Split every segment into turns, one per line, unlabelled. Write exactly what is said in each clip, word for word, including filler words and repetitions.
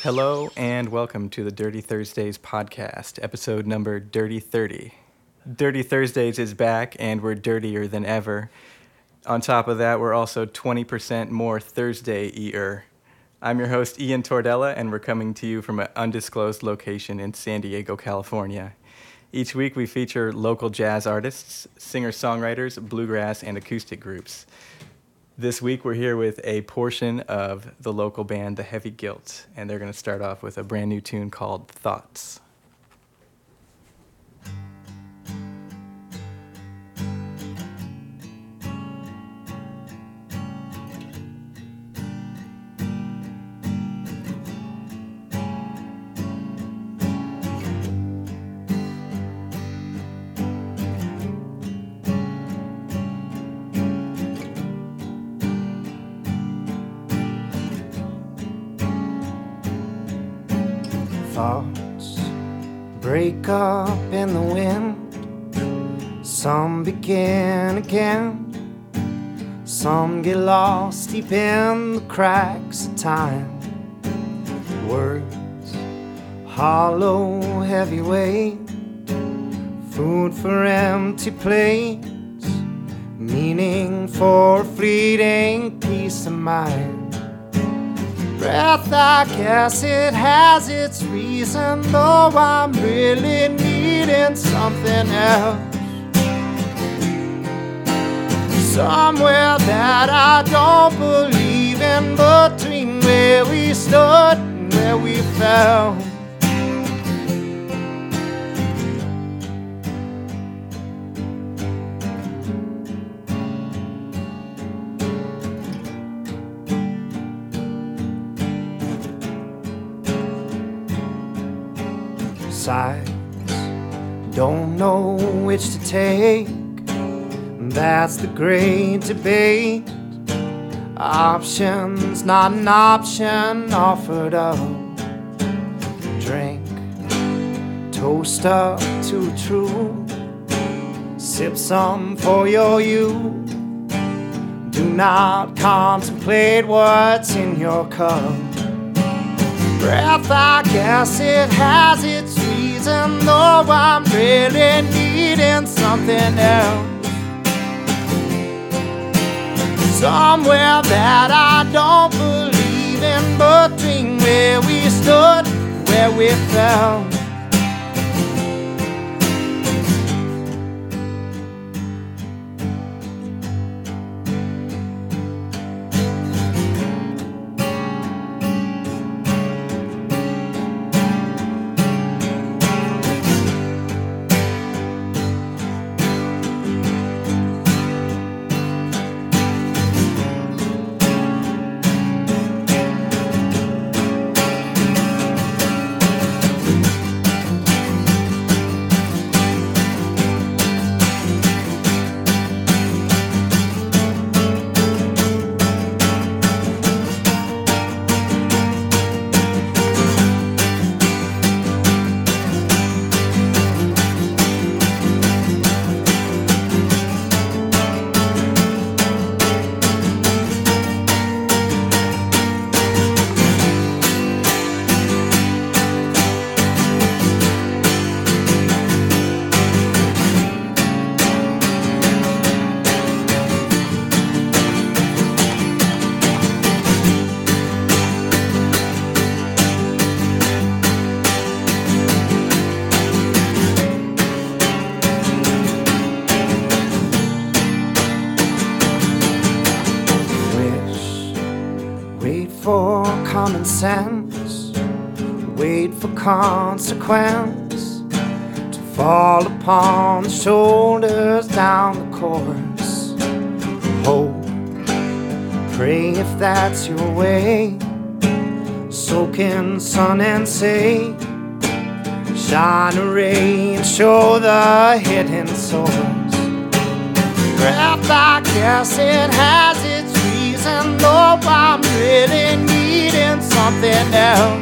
Hello and welcome to the Dirty Thursdays podcast, episode number Dirty thirty. Dirty Thursdays is back and we're dirtier than ever. On top of that, we're also twenty percent more Thursday-er. I'm your host, Ian Tordella, and we're coming to you from an undisclosed location in San Diego, California. Each week we feature local jazz artists, singer-songwriters, bluegrass, and acoustic groups. This week we're here with a portion of the local band, The Heavy Guilt, and they're going to start off with a brand new tune called Thoughts.
Thoughts break up in the wind. Some begin again. Some get lost deep in the cracks of time. Words hollow, heavy weight, food for empty plates, meaning for a fleeting peace of mind. Breath, I guess it has its reason, though I'm really needing something else. Somewhere that I don't believe in, between where we stood and where we fell. Sides, don't know which to take. That's the great debate. Options, not an option offered up. Drink, toast up to truth. Sip some for your youth. Do not contemplate what's in your cup. Breath, I guess it has its reason, though I'm really needing something else. Somewhere that I don't believe in, between where we stood and where we fell. For common sense, wait for consequence to fall upon the shoulders down the course. Hope, pray if that's your way. Soak in sun and say, shine a ray and show the hidden source. Breath, I guess it has its reason, though I'm really needing something else.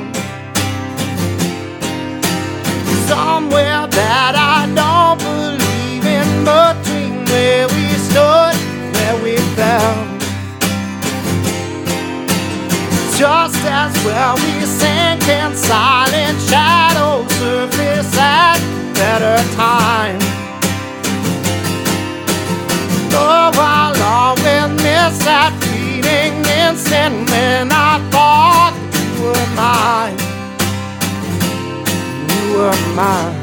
Somewhere that I don't believe in, between where we stood and where we fell. just as well we sink in silent shadows, surface at better time. Oh, how long we'll miss that fleeting instant when I thought you were mine. You were mine.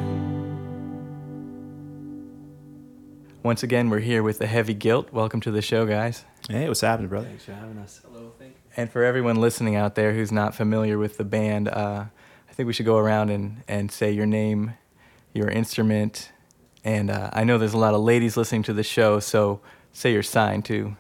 Once again, we're here with the Heavy Guilt. Welcome to the show, guys.
Hey, what's happening, brother?
Thanks for having us. Hello, thank you.
And for everyone listening out there who's not familiar with the band, uh, I think we should go around and, and say your name, your instrument, and uh, I know there's a lot of ladies listening to the show, so say your sign, too.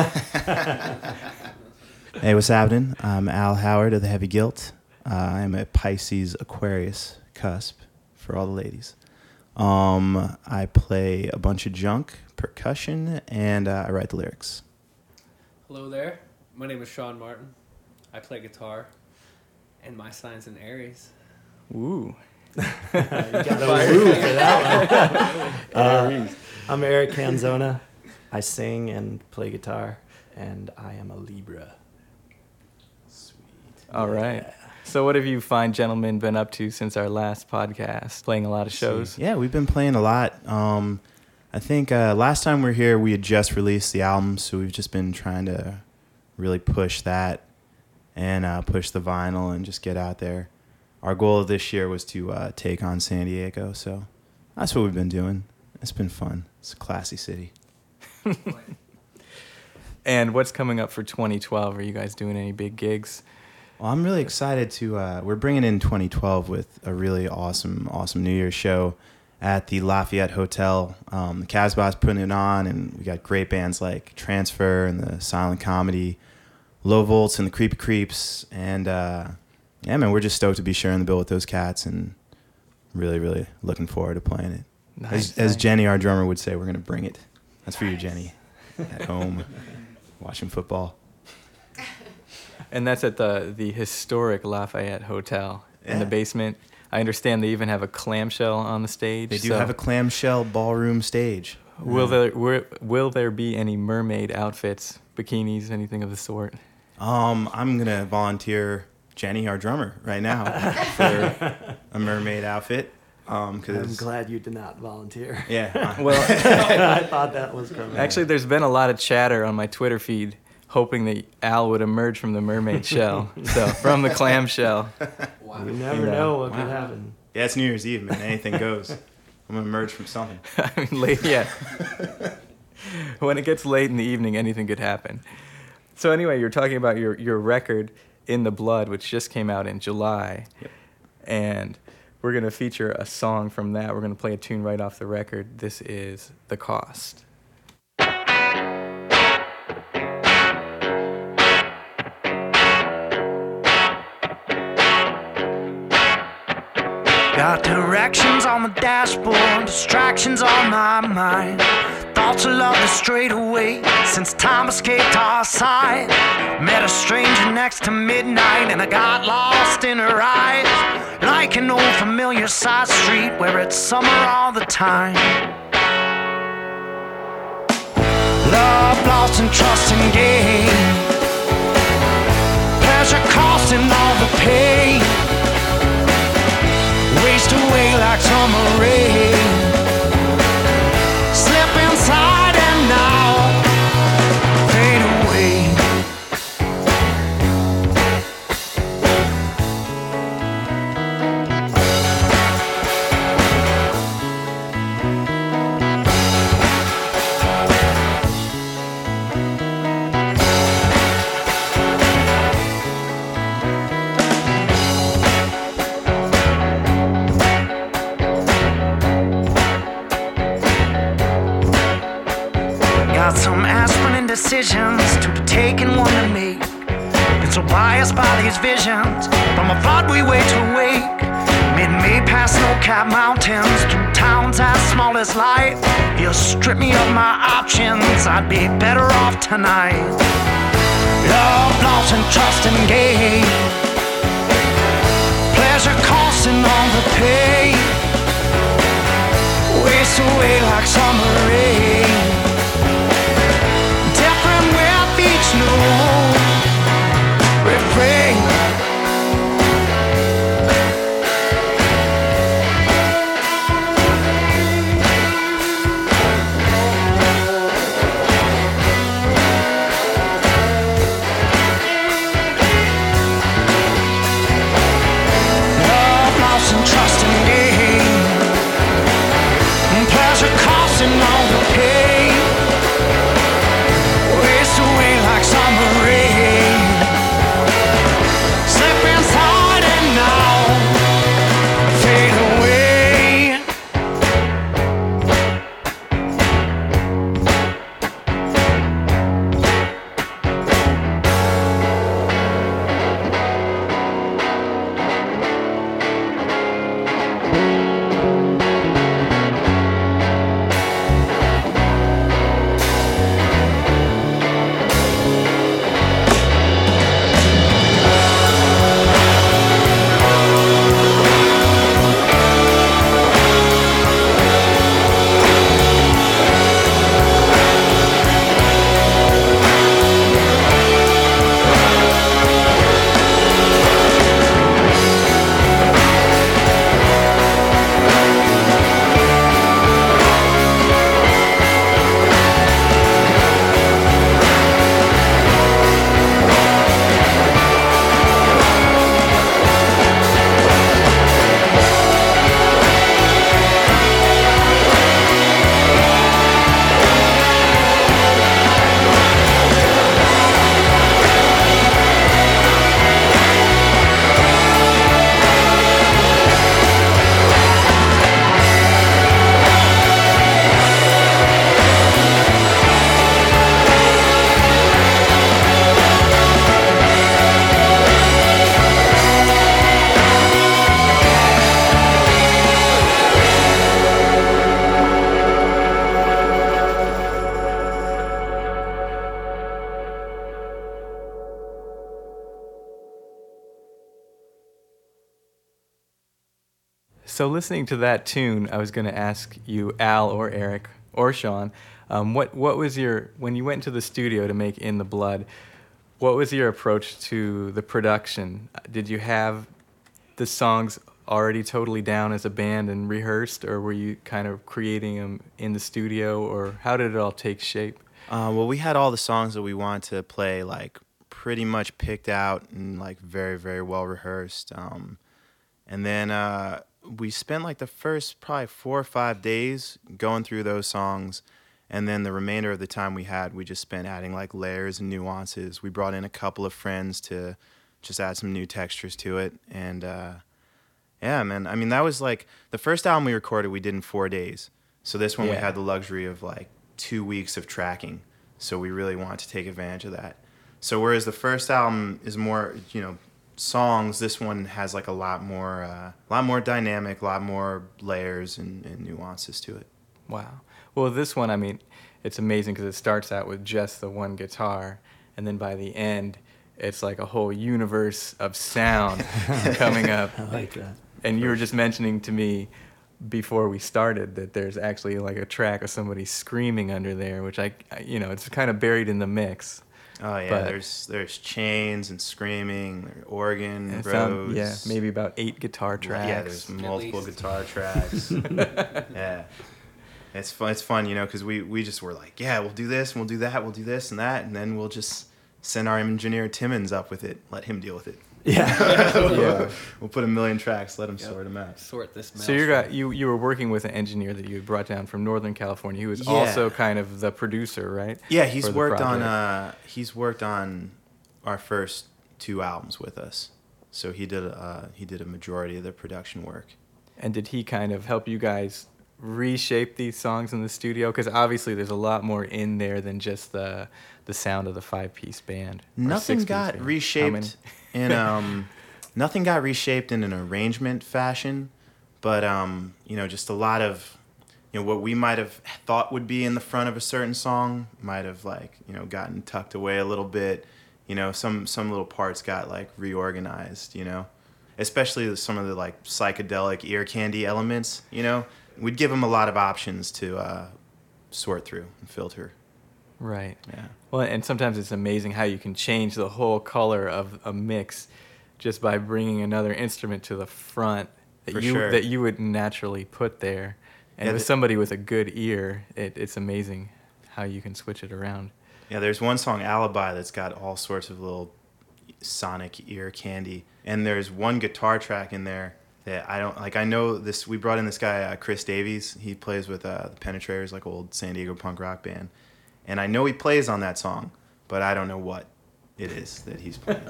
Hey, what's happening? I'm Al Howard of the Heavy Guilt. Uh, I'm a Pisces Aquarius cusp for all the ladies. Um, I play a bunch of junk, percussion, and uh, I write the lyrics.
Hello there. My name is Sean Martin. I play guitar, and my sign's in Aries.
Woo.
You got a woo for that one. uh, I'm Eric Canzona. I sing and play guitar, and I am a Libra. Sweet.
All right. So what have you fine gentlemen been up to since our last podcast? Playing a lot of shows?
Yeah, we've been playing a lot. Um, I think uh, last time we were here, we had just released the album, so we've just been trying to really push that and uh, push the vinyl and just get out there. Our goal this year was to uh, take on San Diego, so that's what we've been doing. It's been fun. It's a classy city.
And what's coming up for twenty twelve? Are you guys doing any big gigs?
Well, I'm really excited to, uh, we're bringing in twenty twelve with a really awesome, awesome New Year's show at the Lafayette Hotel. Um, the Casbah's putting it on, and we got great bands like Transfer and the Silent Comedy, Low Volts and the Creepy Creeps. And, uh, yeah, man, we're just stoked to be sharing the bill with those cats and really, really looking forward to playing it.
Nice,
as,
nice.
as Jenny, our drummer, would say, we're going to bring it. That's for you, Jenny, at home, watching football.
And that's at the the historic Lafayette Hotel in the
Yeah.
basement. I understand they even have a clamshell on the stage.
They do
so
have a clamshell ballroom stage.
Will there will, will there be any mermaid outfits, bikinis, anything of the sort?
Um, I'm gonna volunteer Jenny, our drummer, right now for a mermaid outfit. Um, cause
I'm glad you did not volunteer.
yeah,
Well,
I thought that was coming.
actually, there's been a lot of chatter on my Twitter feed hoping that Al would emerge from the mermaid shell. So from the clamshell.
Wow.
You never
You know.
know what
Wow.
could happen.
yeah, it's New Year's Eve, man. Anything goes. I'm gonna emerge from something.
I mean, late, yeah. When it gets late in the evening, anything could happen. So anyway, you're talking about your, your record, In the Blood, which just came out in July.
Yep.
And we're going to feature a song from that. We're going to play a tune right off the record. This is The Cost.
Got directions on the dashboard, distractions on my mind. Thoughts of love that strayed away since time escaped our sight. Met a stranger next to midnight and I got lost in her eyes. Like an old familiar side street where it's summer all the time. Love lost and trust and gain. Pleasure costing all the pain. Waste away like summer rain. Slip inside and now fade away. Got some aspirin indecisions to be taken one to make. Been so biased by these visions. From a flood we way too wake. Mid-May past snow-capped mountains, through towns as small as life. You strip me of my options, I'd be better off tonight. Love lost and trust and gain. Pleasure costing all the pain. Waste away like summer rain. Different with each new refrain.
So listening to that tune, I was going to ask you, Al or Eric or Sean, um, what what was your, when you went into the studio to make In the Blood, what was your approach to the production? Did you have the songs already totally down as a band and rehearsed, or were you kind of creating them in the studio, or how did it all take shape?
Uh, well, we had all the songs that we wanted to play, like, pretty much picked out and, like, very, very well rehearsed. Um, and then uh, we spent, like, the first probably four or five days going through those songs, and then the remainder of the time we had, we just spent adding, like, layers and nuances. We brought in a couple of friends to just add some new textures to it, and uh, yeah, man. I mean, that was, like, the first album we recorded, we did in four days. So this one,
yeah.
we had the luxury of, like, two weeks of tracking, so we really wanted to take advantage of that. So whereas the first album is more, you know, songs, this one has like a lot more, uh, a lot more dynamic, a lot more layers and, and nuances to it.
Wow. Well, this one, I mean, it's amazing because it starts out with just the one guitar, and then by the end, it's like a whole universe of sound coming up.
I like that.
And you were just mentioning to me before we started that there's actually like a track of somebody screaming under there, which I, you know, it's kind of buried in the mix.
Oh yeah,
But-
there's there's chains and screaming, there's organ,
And it
Rhodes.
sound- yeah, maybe about eight guitar tracks.
Yeah, there's multiple
least.
guitar tracks. Yeah, it's fun. It's fun, you know, because we we just were like, yeah, we'll do this and we'll do that, we'll do this and that, and then we'll just send our engineer Timmons up with it, let him deal with it.
Yeah.
Yeah.
We'll put a million tracks, let him
Yep.
sort them out.
Sort this.
So you
maelstrom.
got you you were working with an engineer that you had brought down from Northern California, who was
Yeah.
also kind of the producer, right?
Yeah, he's
for the
worked on
project.
uh he's worked on our first two albums with us. So he did uh he did a majority of the production work.
And did he kind of help you guys reshape these songs in the studio? Because obviously there's a lot more in there than just the the sound of the five-piece band. or
Nothing
six-piece
got
band. How many?
reshaped in um nothing got reshaped in an arrangement fashion, but um you know, just a lot of, you know, what we might have thought would be in the front of a certain song might have, like, you know, gotten tucked away a little bit. You know, some some little parts got like reorganized, you know, especially some of the like psychedelic ear candy elements, you know, we'd give them a lot of options to uh, sort through and filter.
Right.
Yeah.
Well, and sometimes it's amazing how you can change the whole color of a mix just by bringing another instrument to the front that
For
you
sure.
that you would naturally put there. And
Yeah,
with
the-
somebody with a good ear, it, it's amazing how you can switch it around.
Yeah, there's one song, Alibi, that's got all sorts of little sonic ear candy. And there's one guitar track in there that I don't, like, I know this, we brought in this guy, uh, Chris Davies. He plays with uh, the Penetrators, like old San Diego punk rock band. And I know he plays on that song, but I don't know what it is that he's playing.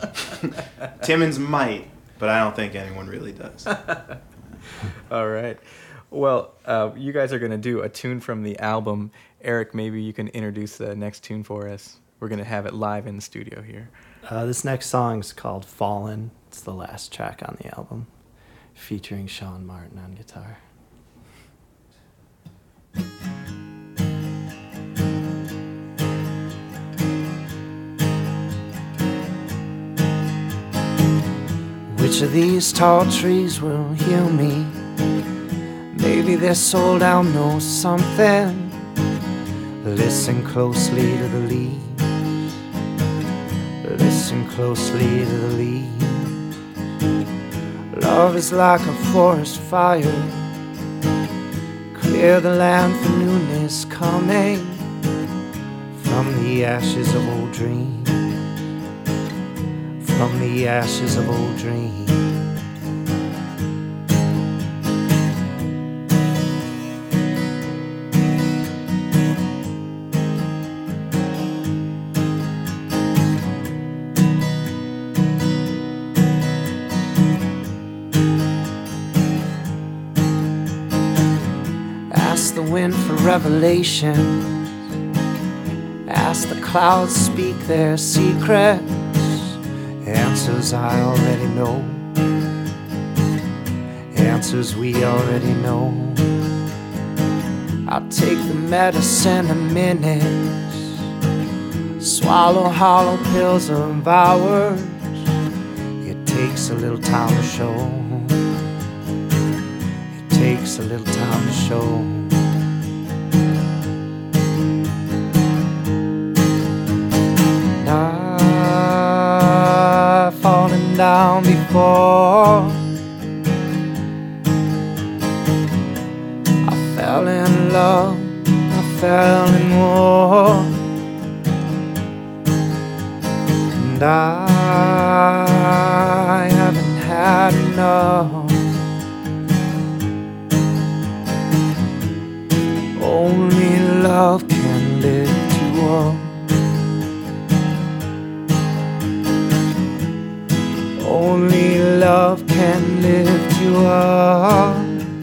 Timmons might, but I don't think anyone really does.
All right. Well, uh, you guys are going to do a tune from the album. Eric, maybe you can introduce the next tune for us. We're going to have it live in the studio here.
Uh, this next song's called Fallen. It's the last track on the album, featuring Sean Martin on guitar.
Which of these tall trees will heal me? Maybe this soul down knows something. Listen closely to the leaves. Listen closely to the leaves. Love is like a forest fire. Clear the land for newness coming from the ashes of old dreams. From the ashes of old dreams. Ask the wind for revelation. Ask the clouds speak their secrets. Answers I already know. Answers we already know. I'll take the medicine in minutes. Swallow hollow pills of hours. It takes a little time to show. just a little time to show. I've fallen down before. I fell in love, I fell in war, and I haven't had enough. Only love can lift you up. Only love can lift you up.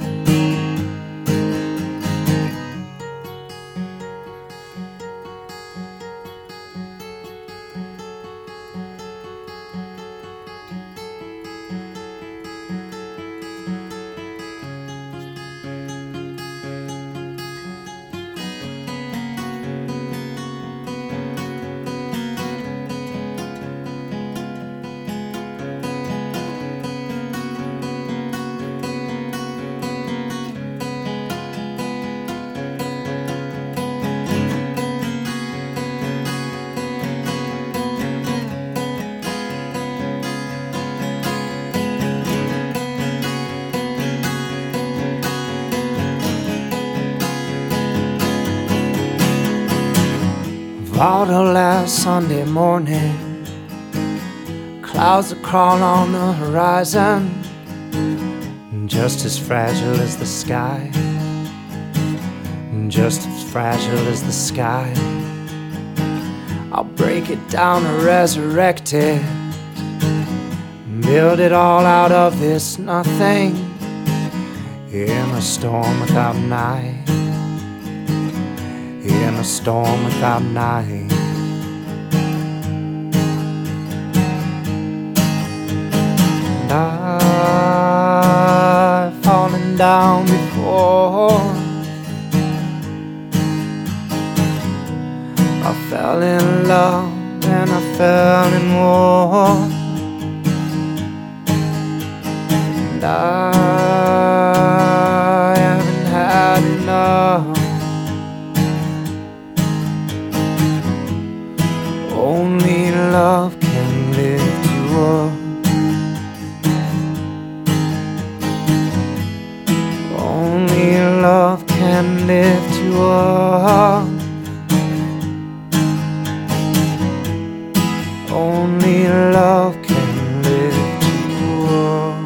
Auto last Sunday morning, clouds that crawl on the horizon, just as fragile as the sky, just as fragile as the sky. I'll break it down to resurrect it, build it all out of this nothing, in a storm without night. In a storm without night. And I've fallen down before. I fell in love and I fell in war, and I haven't had enough. Only love can lift you up. Only love can lift you up. Only love can lift you up.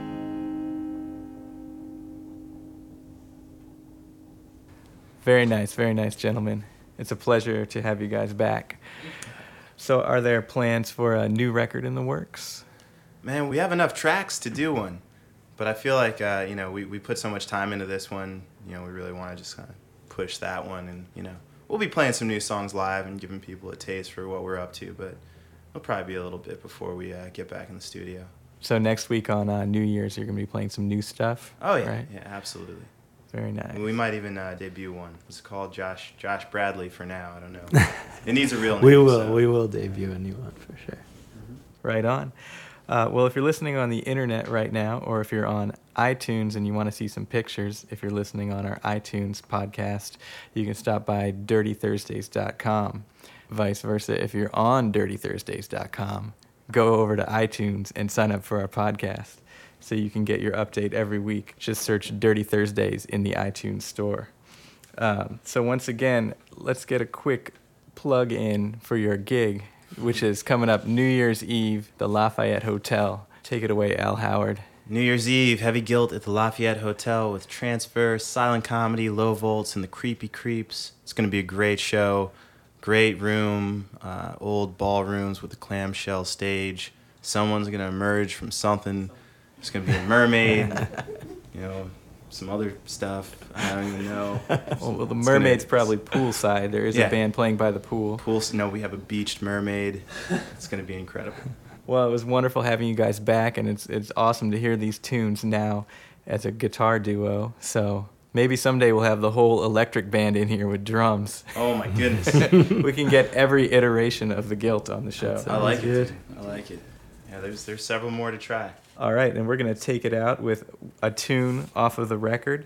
Very nice, very nice, gentlemen. It's a pleasure to have you guys back. So are there plans for a new record in the works?
Man, we have enough tracks to do one. But I feel like, uh, you know, we, we put so much time into this one, you know, we really want to just kind of push that one. And, you know, we'll be playing some new songs live and giving people a taste for what we're up to. But it'll probably be a little bit before we uh, get back in the studio.
So next week on uh, New Year's, you're going to be playing some new stuff?
Oh, yeah.
Right?
Yeah, absolutely.
Very nice.
We might even uh, debut one. It's called Josh Josh Bradley for now. I don't know. It needs a real name.
We will.
So.
We will debut a new one for sure.
Mm-hmm. Right on. Uh, well, if you're listening on the internet right now, or if you're on iTunes and you want to see some pictures, if you're listening on our iTunes podcast, you can stop by dirty thursdays dot com. Vice versa, if you're on dirty thursdays dot com, go over to iTunes and sign up for our podcast so you can get your update every week. Just search Dirty Thursdays in the iTunes store. Um, so once again, let's get a quick plug in for your gig, which is coming up New Year's Eve, the Lafayette Hotel. Take it away, Al Howard.
New Year's Eve, Heavy Guilt at the Lafayette Hotel with Transfer, Silent Comedy, Low Volts, and the Creepy Creeps. It's going to be a great show, great room, uh, old ballrooms with a clamshell stage. Someone's going to emerge from something. It's going to be a mermaid, you know, some other stuff. I don't even know.
Well, well the mermaid's gonna, probably poolside. There is yeah. a band playing by the pool.
Pool, no, we have a beached mermaid. It's going to be incredible.
Well, it was wonderful having you guys back, and it's it's awesome to hear these tunes now as a guitar duo. So maybe someday we'll have the whole electric band in here with drums.
Oh, my goodness.
We can get every iteration of The Guilt on the show.
I like it. I like it. Yeah, there's there's several more to try.
All right, and we're going to take it out with a tune off of the record.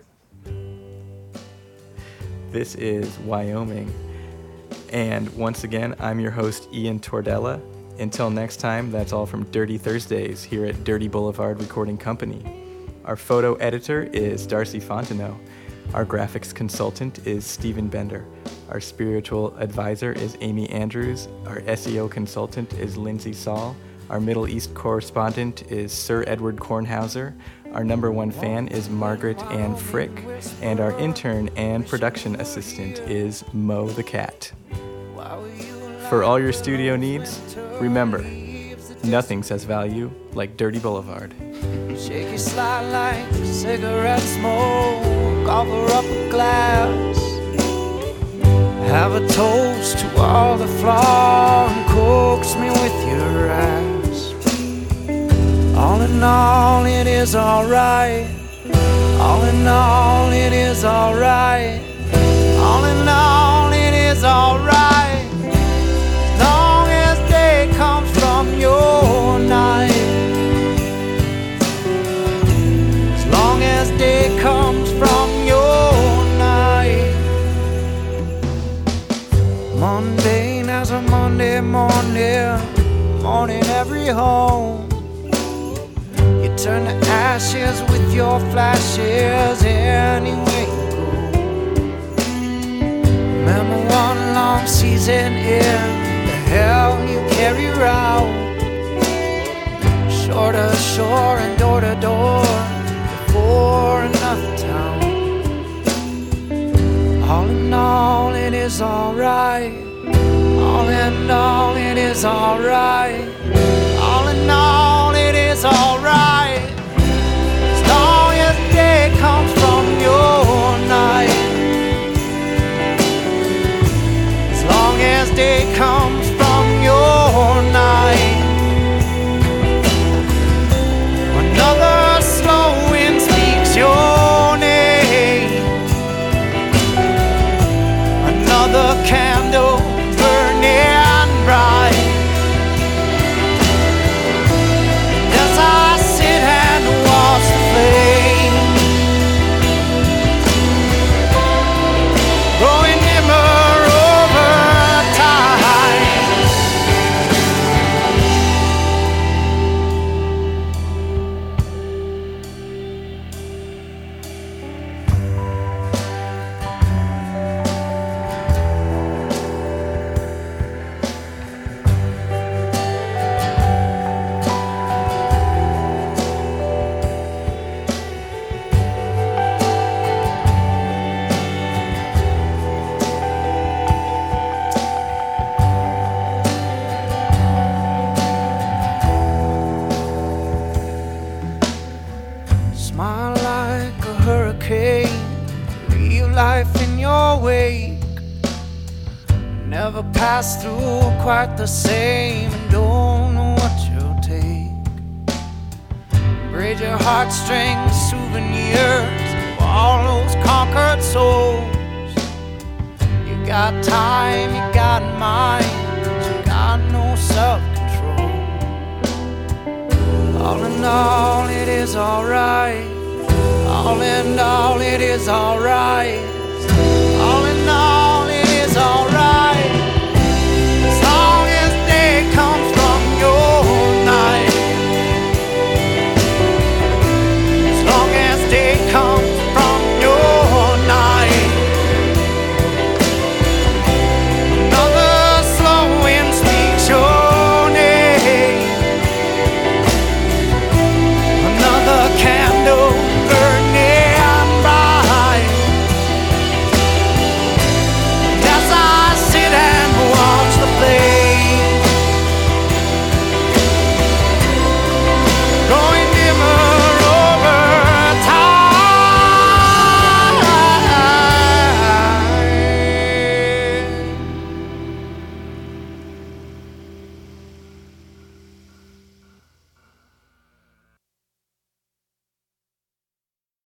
This is Wyoming. And once again, I'm your host, Ian Tordella. Until next time, that's all from Dirty Thursdays here at Dirty Boulevard Recording Company. Our photo editor is Darcy Fontenot. Our graphics consultant is Stephen Bender. Our spiritual advisor is Amy Andrews. Our S E O consultant is Lindsay Saul. Our Middle East correspondent is Sir Edward Kornhauser. Our number one fan is Margaret Ann Frick. And our intern and production assistant is Mo the Cat. For all your studio needs, remember, nothing says value like Dirty Boulevard.
Shake your slide like cigarette smoke, offer up a glass. Have a toast to all the flaw and coax me with your ass. All in all, it is alright. All in all, it is alright. All in all, it is alright. As long as day comes from your night. As long as day comes from your night. Mundane as a Monday morning, morning every home. You turn to ashes with your flashes anyway you go. Remember one long season in the hell you carry round, shore to shore and door to door, before another town. All in all, it is alright. All in all, it is alright. All in all, it is alright. As long as day comes from your night. As long as day comes from your night. Another slow wind speaks your name. Another candle burning bright. And as I sit and watch the flame growing dimmer over time. Smile like a hurricane, leave life in your wake. Never pass through quite the same and don't know what you'll take. Braid your heartstrings, souvenirs of all those conquered souls. You got time, you got mind, but you got no self-control. All in all, it is alright. All in all, it is alright. All in all, it is alright.